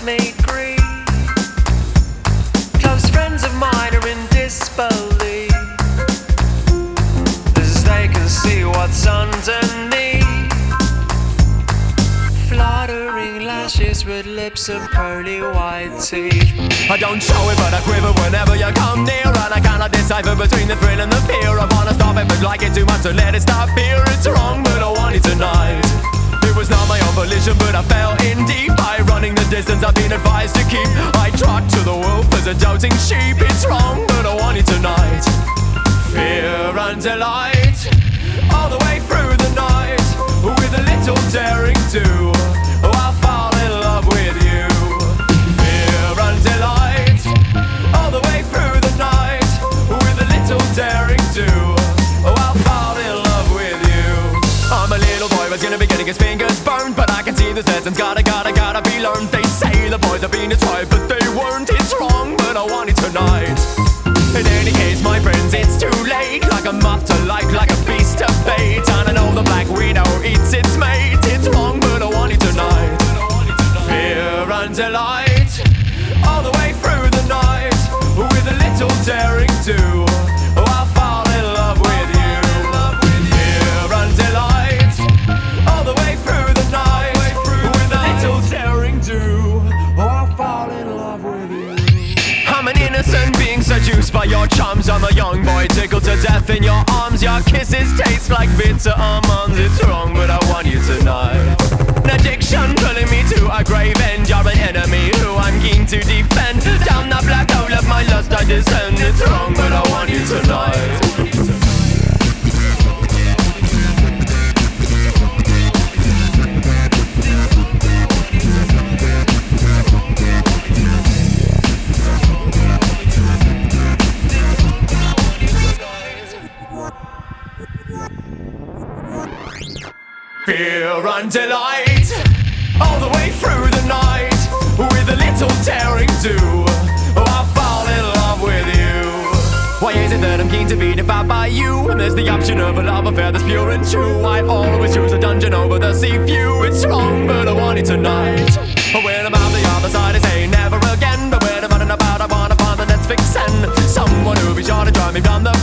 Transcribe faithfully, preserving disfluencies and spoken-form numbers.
meet greet. Close friends of mine are in disbelief, as they can see what's underneath. Fluttering lashes with lips of pearly white teeth. I don't show it but I quiver whenever you come near, and I cannot decipher between the thrill and the fear. I wanna stop it but like it too much to let it stop here. It's wrong but I want it tonight. It was not my own volition but I fell in deep. By running the distance I've been advised to keep, I trot to the wolf as a doubting sheep. It's wrong but I want it tonight. Fear and delight, all the way through the night, with a little daring too. Oh, I'll fall in love with you. Fear and delight, all the way through the night, with a little daring too. Oh, I'll fall in love with you. I'm a little boy who's gonna be getting his fingers burned, but I can see this lesson's gotta, gotta, gotta be learned. They say the boys have been tried, but they weren't. It's wrong, but I want it tonight. In any case, my friends, it's too late. Like a moth to light, like a beast of bait. And I know the black widow eats its mate. It's wrong, but I want it tonight. Fear and delight, all the way through the night, with a little daring too. Oh, I'll fall in love with you. Fear and delight, all the way through the night, with a little daring too. Oh, I'll fall in love with you. I'm an innocent being seduced by your charms. I'm a young boy tickled to death in your arms. Your kisses taste like bitter almonds. It's wrong but I want you tonight. An addiction pulling me to a grave end. You're an enemy who I'm keen to defend. Down the black hole of my lust I descend. It's wrong but I want you tonight. Fear and delight, all the way through the night, with a little daring too. Oh, I'll fall in love with you. Why is it that I'm keen to be devoured by you, and there's the option of a love affair that's pure and true? I always choose a dungeon over the sea view. It's wrong but I want it tonight. When I'm out the other side I say never again, but when I'm running about I wanna find the next fixin', someone who'll be sure to drive me from the